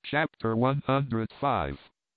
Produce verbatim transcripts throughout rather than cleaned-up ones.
Chapter one hundred five.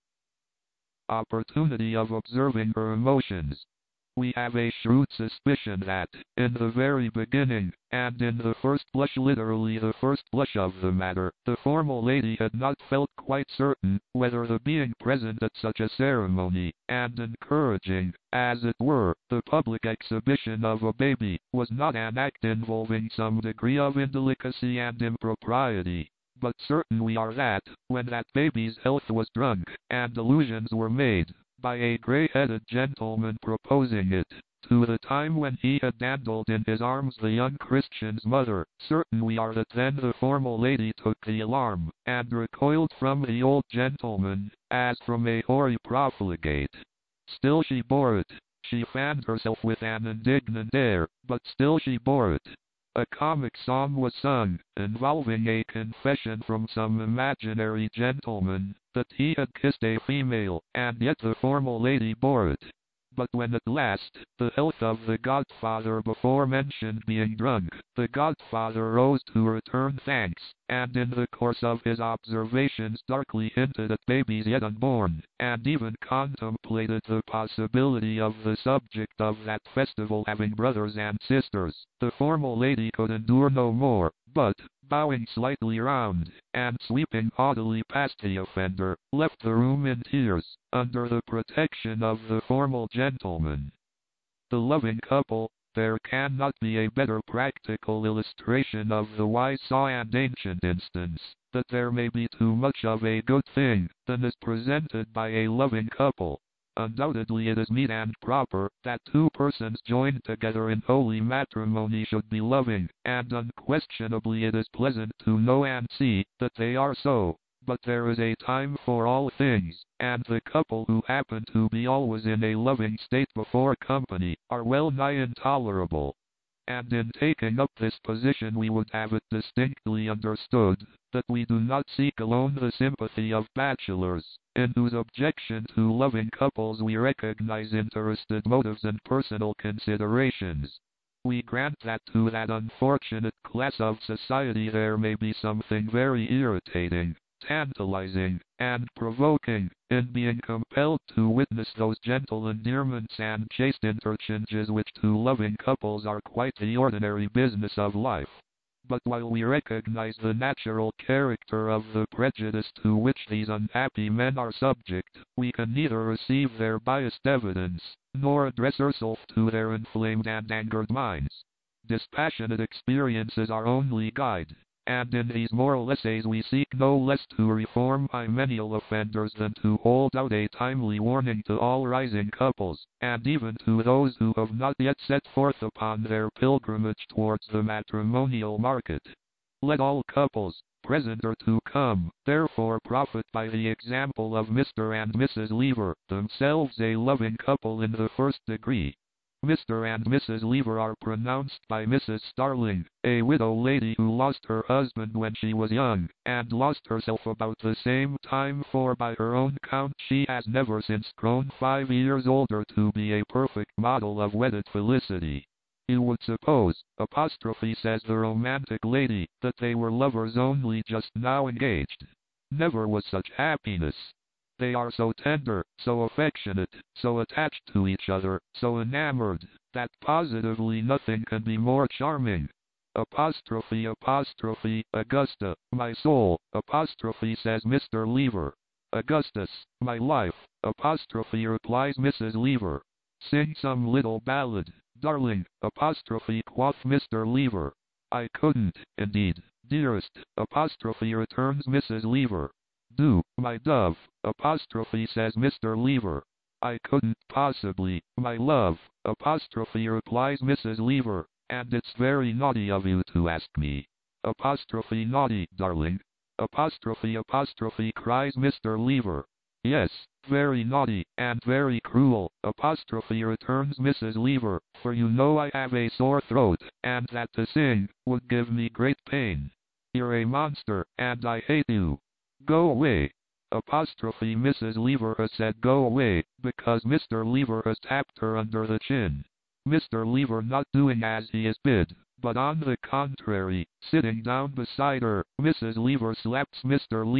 Opportunity of observing her emotions. We have a shrewd suspicion that, in the very beginning, and in the first blush, literally the first blush of the matter, the formal lady had not felt quite certain whether the being present at such a ceremony, and encouraging, as it were, the public exhibition of a baby, was not an act involving some degree of indelicacy and impropriety. But certain we are that, when that baby's health was drunk, and allusions were made, by a grey-headed gentleman proposing it, to the time when he had dandled in his arms the young Christian's mother, certain we are that then the formal lady took the alarm, and recoiled from the old gentleman, as from a hoary profligate. Still she bore it. She fanned herself with an indignant air, but still she bore it. A comic psalm was sung, involving a confession from some imaginary gentleman, that he had kissed a female, and yet the formal lady bore it. But when at last, the health of the godfather before mentioned being drunk, the godfather rose to return thanks, and in the course of his observations darkly hinted at babies yet unborn, and even contemplated the possibility of the subject of that festival having brothers and sisters, the formal lady could endure no more, but, bowing slightly round, and sweeping haughtily past the offender, left the room in tears, under the protection of the formal gentleman. The loving couple. There cannot be a better practical illustration of the wise saw and ancient instance, that there may be too much of a good thing, than is presented by a loving couple. Undoubtedly it is meet and proper, that two persons joined together in holy matrimony should be loving, and unquestionably it is pleasant to know and see, that they are so. But there is a time for all things, and the couple who happen to be always in a loving state before company, are well nigh intolerable. And in taking up this position we would have it distinctly understood, that we do not seek alone the sympathy of bachelors, in whose objection to loving couples we recognize interested motives and personal considerations. We grant that to that unfortunate class of society there may be something very irritating, tantalizing, and provoking, in being compelled to witness those gentle endearments and chaste interchanges which to loving couples are quite the ordinary business of life. But while we recognize the natural character of the prejudice to which these unhappy men are subject, we can neither receive their biased evidence, nor address ourselves to their inflamed and angered minds. Dispassionate experience is our only guide. And in these moral essays we seek no less to reform hymeneal offenders than to hold out a timely warning to all rising couples, and even to those who have not yet set forth upon their pilgrimage towards the matrimonial market. Let all couples, present or to come, therefore profit by the example of Mister and Missus Lever, themselves a loving couple in the first degree. Mister and Missus Lever are pronounced by Missus Starling, a widow lady who lost her husband when she was young, and lost herself about the same time, for by her own count she has never since grown five years older to be a perfect model of wedded felicity. You would suppose, apostrophe says the romantic lady, that they were lovers only just now engaged. Never was such happiness. They are so tender, so affectionate, so attached to each other, so enamored, that positively nothing can be more charming. Apostrophe apostrophe Augusta, my soul, apostrophe says Mister Lever. Augustus, my life, apostrophe replies Missus Lever. Sing some little ballad, darling, apostrophe quoth Mister Lever. I couldn't, indeed, dearest, apostrophe returns Missus Lever. Do, my dove, apostrophe says Mister Lever. I couldn't possibly, my love, apostrophe replies Missus Lever, and it's very naughty of you to ask me. Apostrophe naughty, darling. Apostrophe apostrophe cries Mister Lever. Yes, very naughty, and very cruel, apostrophe returns Missus Lever, for you know I have a sore throat, and that to sing, would give me great pain. You're a monster, and I hate you. Go away. Apostrophe Missus Lever has said go away, because Mister Lever has tapped her under the chin. Mister Lever not doing as he is bid, but on the contrary, sitting down beside her, Missus Lever slaps Mister Lever.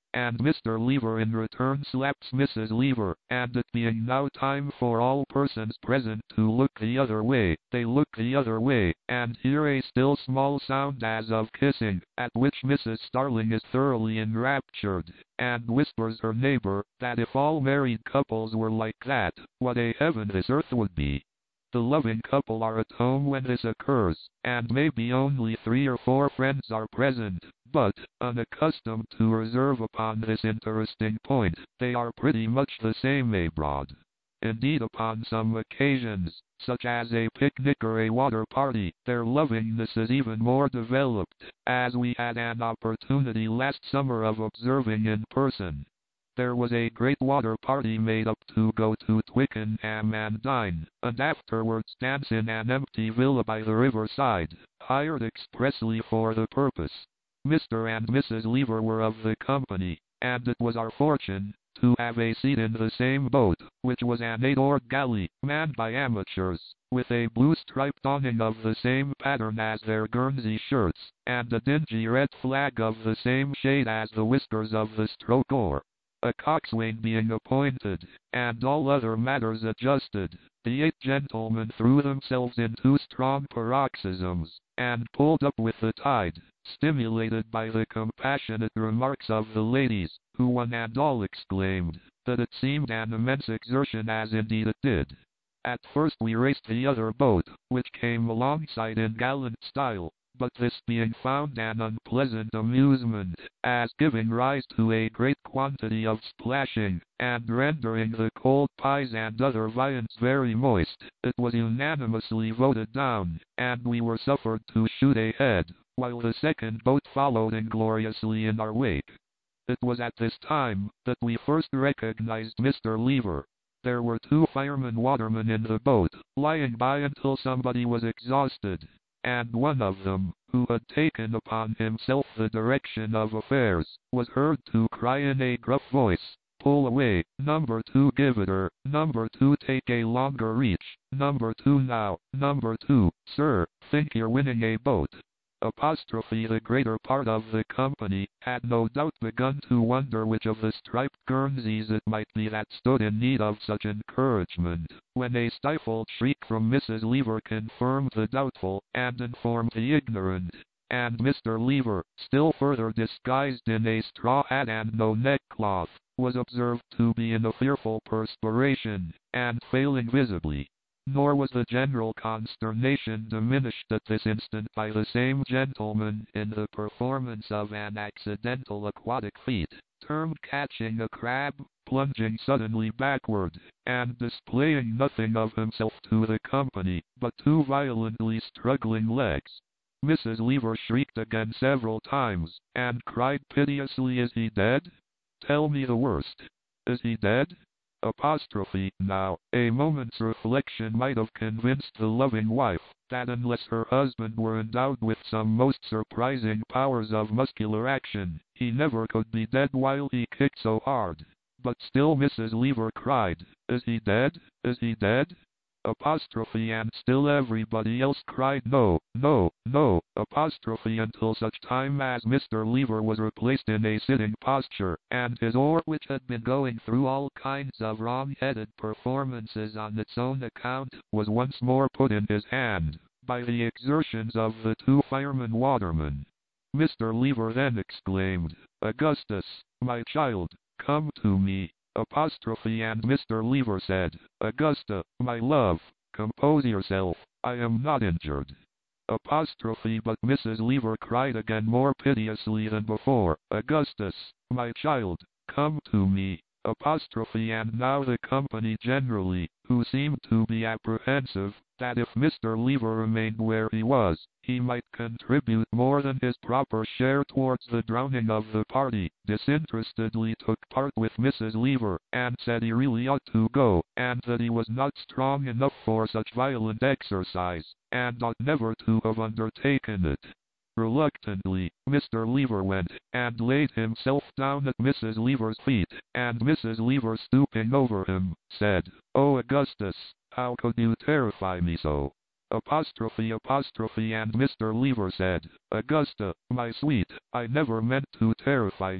and Mister Lever in return slaps Missus Lever, and it being now time for all persons present to look the other way, they look the other way, and hear a still small sound as of kissing, at which Missus Starling is thoroughly enraptured, and whispers her neighbor, that if all married couples were like that, what a heaven this earth would be. The loving couple are at home when this occurs, and maybe only three or four friends are present, but, unaccustomed to reserve upon this interesting point, they are pretty much the same abroad. Indeed, upon some occasions, such as a picnic or a water party, their lovingness is even more developed, as we had an opportunity last summer of observing in person. There was a great water party made up to go to Twickenham and dine, and afterwards dance in an empty villa by the riverside, hired expressly for the purpose. Mister and Missus Lever were of the company, and it was our fortune to have a seat in the same boat, which was an eight-oared galley, manned by amateurs, with a blue striped awning of the same pattern as their Guernsey shirts, and a dingy red flag of the same shade as the whiskers of the stroke oar. A coxswain being appointed, and all other matters adjusted, the eight gentlemen threw themselves into strong paroxysms, and pulled up with the tide, stimulated by the compassionate remarks of the ladies, who one and all exclaimed, that it seemed an immense exertion, as indeed it did. At first we raced the other boat, which came alongside in gallant style, but this being found an unpleasant amusement, as giving rise to a great quantity of splashing, and rendering the cold pies and other viands very moist, it was unanimously voted down, and we were suffered to shoot ahead, while the second boat followed ingloriously in our wake. It was at this time that we first recognized Mister Lever. There were two firemen watermen in the boat, lying by until somebody was exhausted, and one of them, who had taken upon himself the direction of affairs, was heard to cry in a gruff voice, "Pull away, number two, give it her, number two, take a longer reach, number two now, number two, sir, think you're winning a boat." Apostrophe the greater part of the company had no doubt begun to wonder which of the striped Guernseys it might be that stood in need of such encouragement, when a stifled shriek from Missus Lever confirmed the doubtful, and informed the ignorant, and Mister Lever, still further disguised in a straw hat and no neckcloth, was observed to be in a fearful perspiration, and failing visibly. Nor was the general consternation diminished at this instant by the same gentleman in the performance of an accidental aquatic feat, termed catching a crab, plunging suddenly backward, and displaying nothing of himself to the company, but two violently struggling legs. Missus Lever shrieked again several times, and cried piteously, "Is he dead? Tell me the worst. Is he dead?" Apostrophe. Now, a moment's reflection might have convinced the loving wife that unless her husband were endowed with some most surprising powers of muscular action, he never could be dead while he kicked so hard. But still Missus Lever cried, "Is he dead? Is he dead?" Apostrophe, and still everybody else cried, "No, no, no," apostrophe, until such time as Mister Lever was replaced in a sitting posture, and his oar, which had been going through all kinds of wrong-headed performances on its own account, was once more put in his hand, by the exertions of the two firemen watermen. Mister Lever then exclaimed, "Augustus, my child, come to me." Apostrophe, and Mister Lever said, "Augusta, my love, compose yourself, I am not injured." Apostrophe, but Missus Lever cried again more piteously than before, "Augustus, my child, come to me." Apostrophe, and now the company generally, who seemed to be apprehensive that if Mister Lever remained where he was, he might contribute more than his proper share towards the drowning of the party, disinterestedly took part with Missus Lever, and said he really ought to go, and that he was not strong enough for such violent exercise, and ought never to have undertaken it. Reluctantly, Mister Lever went, and laid himself down at Missus Lever's feet, and Missus Lever, stooping over him, said, "Oh, Augustus, how could you terrify me so?" Apostrophe, apostrophe, and Mister Lever said, "Augusta, my sweet, I never meant to terrify you.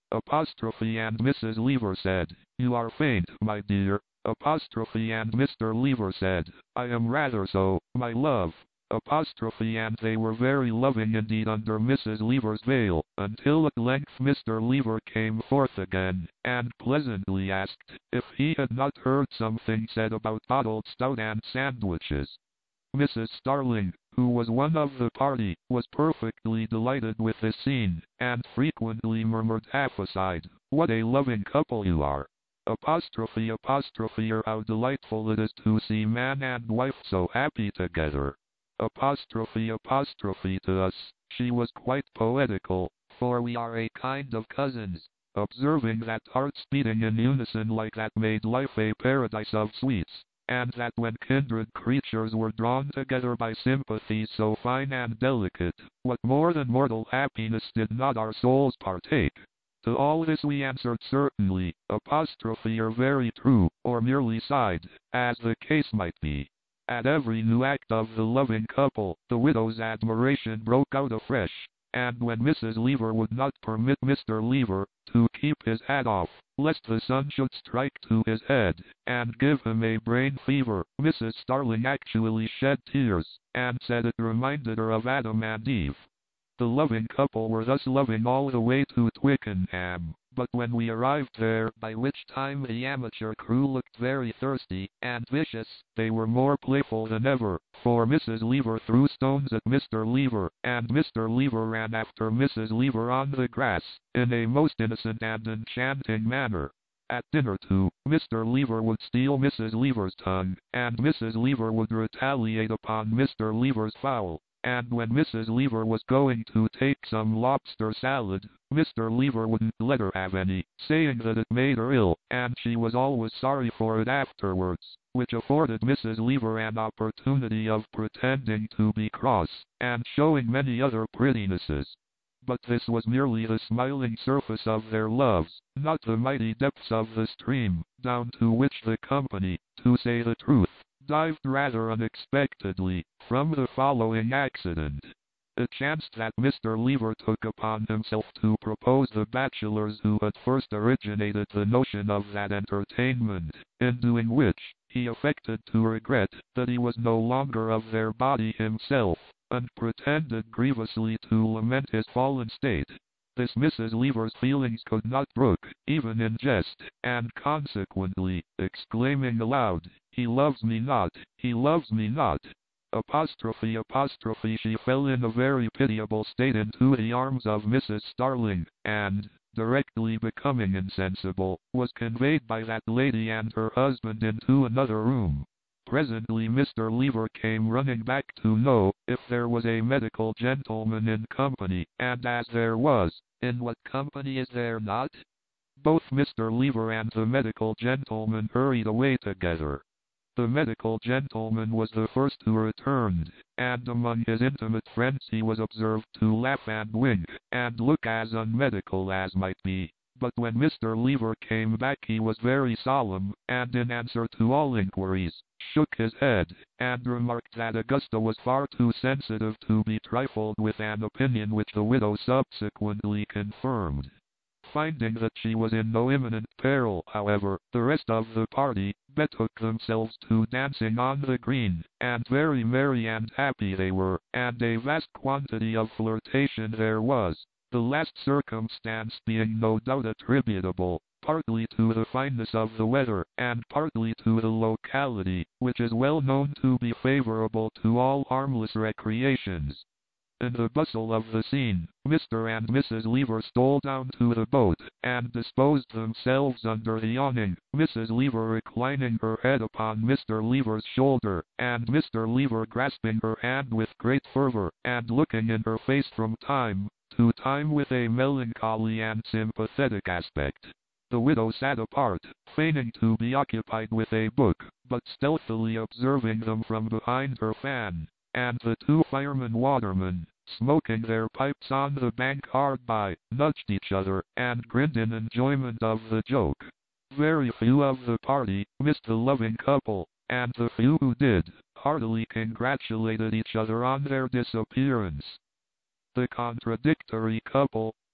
Apostrophe and Missus Lever said, "You are faint, my dear." Apostrophe and Mister Lever said, "I am rather so, my love." Apostrophe and they were very loving indeed under Missus Lever's veil, until at length Mister Lever came forth again, and pleasantly asked if he had not heard something said about bottled stout and sandwiches. Missus Starling, who was one of the party, was perfectly delighted with this scene, and frequently murmured half aside, "What a loving couple you are!" Apostrophe apostrophe how delightful it is to see man and wife so happy together. Apostrophe apostrophe to us, she was quite poetical, for we are a kind of cousins. Observing that hearts beating in unison like that made life a paradise of sweets, and that when kindred creatures were drawn together by sympathies so fine and delicate, what more than mortal happiness did not our souls partake? To all this we answered certainly, apostrophe are very true, or merely sighed, as the case might be. At every new act of the loving couple, the widow's admiration broke out afresh, and when Missus Lever would not permit Mister Lever to keep his hat off, lest the sun should strike to his head, and give him a brain fever, Missus Starling actually shed tears, and said it reminded her of Adam and Eve. The loving couple were thus loving all the way to Twickenham, but when we arrived there, by which time the amateur crew looked very thirsty and vicious, they were more playful than ever, for Missus Lever threw stones at Mister Lever, and Mister Lever ran after Missus Lever on the grass, in a most innocent and enchanting manner. At dinner too, Mister Lever would steal Missus Lever's tongue, and Missus Lever would retaliate upon Mister Lever's fowl. And when Missus Lever was going to take some lobster salad, Mister Lever wouldn't let her have any, saying that it made her ill, and she was always sorry for it afterwards, which afforded Missus Lever an opportunity of pretending to be cross, and showing many other prettinesses. But this was merely the smiling surface of their loves, not the mighty depths of the stream, down to which the company, to say the truth, dived rather unexpectedly, from the following accident. It chanced that Mister Lever took upon himself to propose the bachelors who had first originated the notion of that entertainment, in doing which, he affected to regret that he was no longer of their body himself, and pretended grievously to lament his fallen state. This Missus Lever's feelings could not brook, even in jest, and consequently, exclaiming aloud, "He loves me not, he loves me not," apostrophe apostrophe she fell in a very pitiable state into the arms of Missus Starling, and, directly becoming insensible, was conveyed by that lady and her husband into another room. Presently Mister Lever came running back to know if there was a medical gentleman in company, and as there was, in what company is there not? Both Mister Lever and the medical gentleman hurried away together. The medical gentleman was the first who returned, and among his intimate friends he was observed to laugh and wink, and look as unmedical as might be. But when Mister Lever came back he was very solemn, and in answer to all inquiries, shook his head, and remarked that Augusta was far too sensitive to be trifled with, an opinion which the widow subsequently confirmed. Finding that she was in no imminent peril, however, the rest of the party betook themselves to dancing on the green, and very merry and happy they were, and a vast quantity of flirtation there was. The last circumstance being no doubt attributable, partly to the fineness of the weather, and partly to the locality, which is well known to be favorable to all harmless recreations. In the bustle of the scene, Mister and Missus Lever stole down to the boat, and disposed themselves under the awning, Missus Lever reclining her head upon Mister Lever's shoulder, and Mister Lever grasping her hand with great fervor, and looking in her face from time to time with a melancholy and sympathetic aspect. The widow sat apart, feigning to be occupied with a book, but stealthily observing them from behind her fan, and the two firemen watermen, smoking their pipes on the bank hard by, nudged each other, and grinned in enjoyment of the joke. Very few of the party missed the loving couple, and the few who did, heartily congratulated each other on their disappearance. The contradictory couple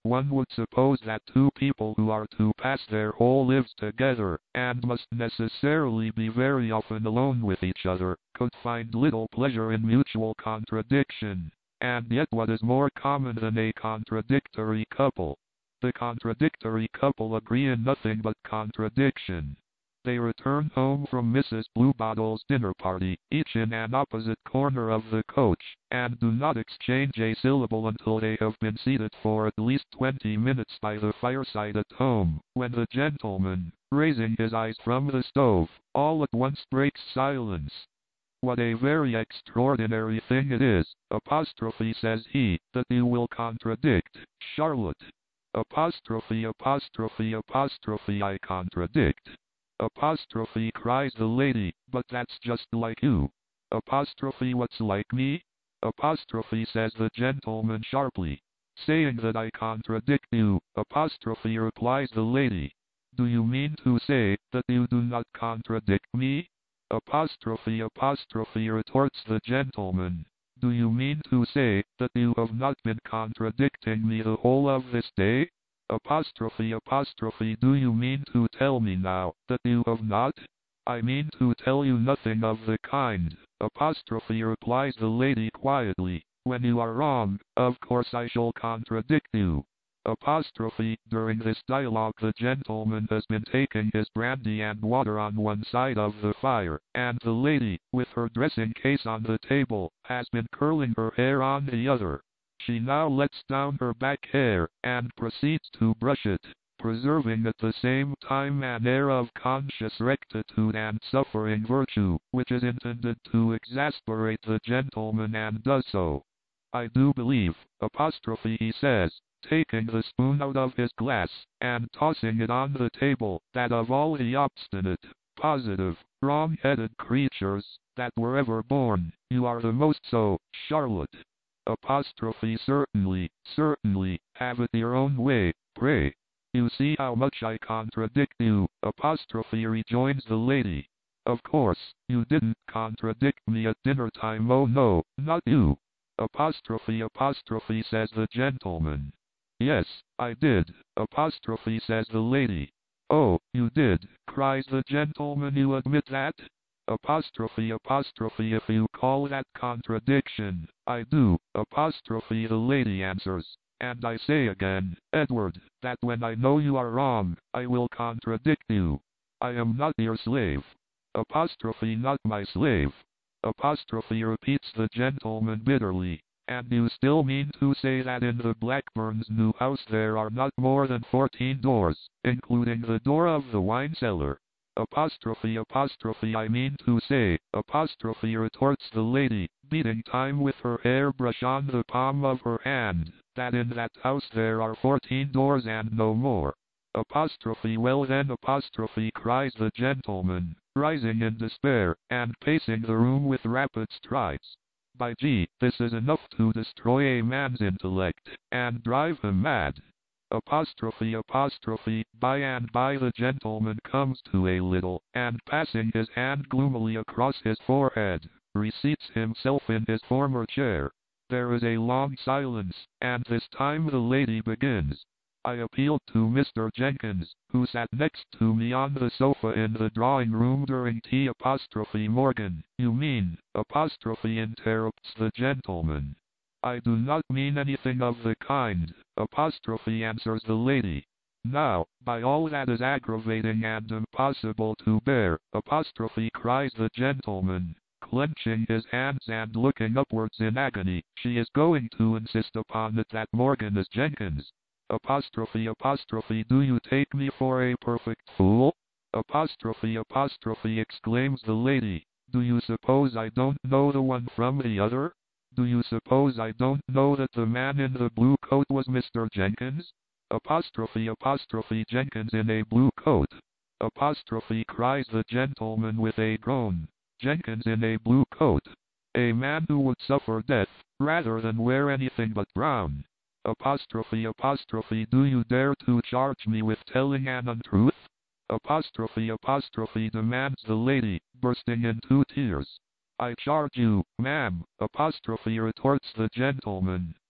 One would suppose that two people who are to pass their whole lives together, and must necessarily be very often alone with each other, could find little pleasure in mutual contradiction. And yet what is more common than a contradictory couple? The contradictory couple agree in nothing but contradiction. They return home from Missus Bluebottle's dinner party, each in an opposite corner of the coach, and do not exchange a syllable until they have been seated for at least twenty minutes by the fireside at home, when the gentleman, raising his eyes from the stove, all at once breaks silence. What a very extraordinary thing it is, apostrophe says he, that you will contradict, Charlotte. Apostrophe apostrophe apostrophe I contradict. Apostrophe cries the lady, but that's just like you. Apostrophe what's like me? Apostrophe says the gentleman sharply. Saying that I contradict you, apostrophe replies the lady. Do you mean to say that you do not contradict me? Apostrophe apostrophe retorts the gentleman. Do you mean to say that you have not been contradicting me the whole of this day? Apostrophe apostrophe do you mean to tell me now that you have not? I mean to tell you nothing of the kind. Apostrophe replies the lady quietly. When you are wrong, of course I shall contradict you. Apostrophe, during this dialogue the gentleman has been taking his brandy and water on one side of the fire, and the lady, with her dressing case on the table, has been curling her hair on the other. She now lets down her back hair, and proceeds to brush it, preserving at the same time an air of conscious rectitude and suffering virtue, which is intended to exasperate the gentleman and does so. I do believe, apostrophe he says, taking the spoon out of his glass, and tossing it on the table, that of all the obstinate, positive, wrong-headed creatures, that were ever born, you are the most so, Charlotte. Apostrophe certainly, certainly, have it your own way, pray. You see how much I contradict you, apostrophe rejoins the lady. Of course, you didn't contradict me at dinner time, oh no, not you. Apostrophe apostrophe says the gentleman. Yes, I did, apostrophe says the lady. Oh, you did, cries the gentleman, you admit that? Apostrophe apostrophe if you call that contradiction, I do, apostrophe the lady answers. And I say again, Edward, that when I know you are wrong, I will contradict you. I am not your slave. Apostrophe not my slave. Apostrophe repeats the gentleman bitterly. And you still mean to say that in the Blackburns' new house there are not more than fourteen doors, including the door of the wine cellar? Apostrophe apostrophe I mean to say, apostrophe retorts the lady, beating time with her hairbrush on the palm of her hand, that in that house there are fourteen doors and no more. Apostrophe well then apostrophe cries the gentleman, rising in despair, and pacing the room with rapid strides. By gee, this is enough to destroy a man's intellect, and drive him mad. Apostrophe apostrophe, by and by the gentleman comes to a little, and passing his hand gloomily across his forehead, reseats himself in his former chair. There is a long silence, and this time the lady begins. I appealed to Mister Jenkins, who sat next to me on the sofa in the drawing room during tea apostrophe Morgan. You mean, apostrophe interrupts the gentleman. I do not mean anything of the kind, apostrophe answers the lady. Now, by all that is aggravating and impossible to bear, apostrophe cries the gentleman, clenching his hands and looking upwards in agony, she is going to insist upon it that Morgan is Jenkins. Apostrophe apostrophe do you take me for a perfect fool? Apostrophe apostrophe exclaims the lady. Do you suppose I don't know the one from the other? Do you suppose I don't know that the man in the blue coat was Mister Jenkins? Apostrophe apostrophe Jenkins in a blue coat. Apostrophe cries the gentleman with a groan. Jenkins in a blue coat. A man who would suffer death, rather than wear anything but brown. Apostrophe apostrophe do you dare to charge me with telling an untruth? Apostrophe apostrophe demands the lady, bursting into tears. I charge you, ma'am, apostrophe retorts the gentleman,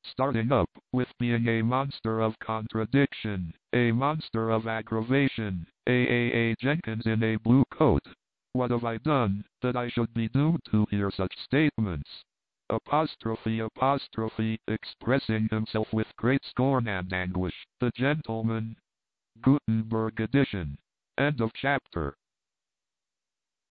starting up with being a monster of contradiction, a monster of aggravation, a a a Jenkins in a blue coat. What have I done, that I should be doomed to hear such statements? Apostrophe apostrophe, expressing himself with great scorn and anguish, the gentleman. Gutenberg edition. End of chapter.